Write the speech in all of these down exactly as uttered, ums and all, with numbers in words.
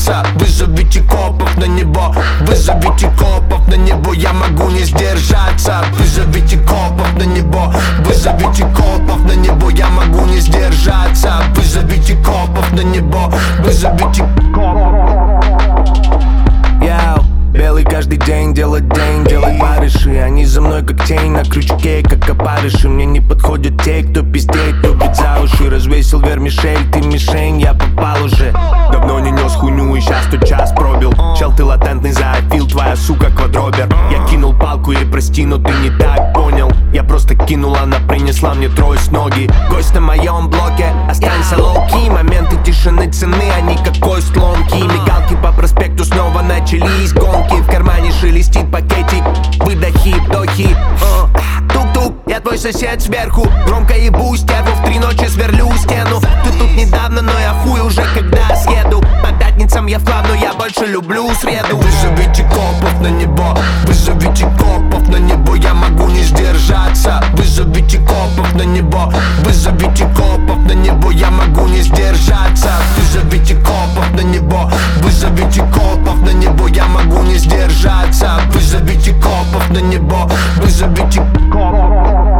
сдержаться. Вызовите копов на него, вызовите копов на него, я могу не сдержаться. Вызовите копов на него, вызовите копов на него, я могу не сдержаться. Вызовите копов на него, вызовите копов. Яу, белый каждый день, делать день, делать барыши. Они за мной как тень на крючке, как опарыши. Мне не подходят те, кто пиздеет, тупит за уши. Развесил вермишель, ты мишень, я попал уже. Давно не нес хуйню и сейчас тот час пробил. Чел, ты латентный зоофил, твоя сука квадробер. Я кинул палку, ей прости, но ты не так понял. Я просто кинул, она принесла мне трое с ноги. Гость на моем блоке, останься лоу-ки. Моменты тишины цены, они как кость ломки. Мигалки по проспекту снова начались гонки. В кармане шелестит пакетик, выдохи, вдохи. uh. Тук-тук, я твой сосед сверху. Громко ебу стерву, в три ночи сверлю стену. Ты тут недавно, но я хуй уже когда съеду. По пятницам я вклад, но я больше люблю среду. Вызовите копов на него, вызовите копов на него, я могу не сдержаться. Вызовите копов на него, вызовите копов на него, я могу не сдержаться. Вызовите копов на него, вызовите копов на него, я могу не сдержаться. Вызовите копов на него, вызовите копов.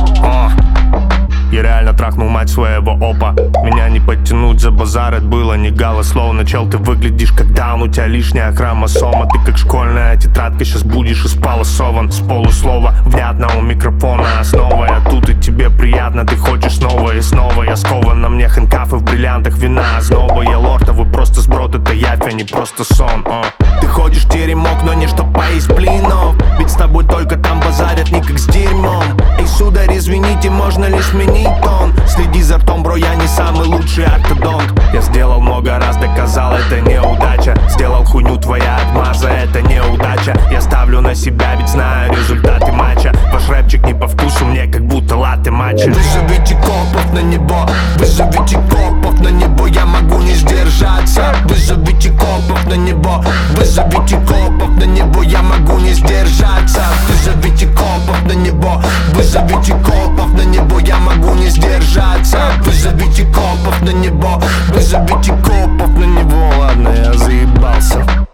Я реально трахнул мать своего опа. Меня не подтянуть за базар, это было не голословно. Чел, ты выглядишь как даун, у тебя лишняя хромосома. Ты как школьная тетрадка, сейчас будешь исполосован. С полуслова, внятно у микрофона основа. Я тут и тебе приятно, ты хочешь снова и снова. Я скован, на мне хэнкафы в бриллиантах, вина озноба. Я лорд, а вы просто сброд, это явь, а не просто сон. О. Ты ходишь теремок, но не чтоб поесть блинов. Ведь с тобой только там базарят не как с дерьмом. Эй, сударь, извините, можно ли сменить тон? Следи за ртом, бро, я не самый лучший ортодонт. Я сделал много раз, доказал, это неудача. Сделал хуйню, твоя отмаза, это неудача. Я ставлю на себя, ведь знаю результаты матча. Ваш рэпчик не по вкусу, мне как будто латте матча. Вызовите копов на него, вызовите копов на него, я могу не сдержаться. Вызовите копов на него, вызовите копов на него, я могу не сдержаться. Вызовите копов на него, вызовите копов на него, я могу не сдержаться. Вызовите копов на него, вызовите копов на него. Ладно, я заебался.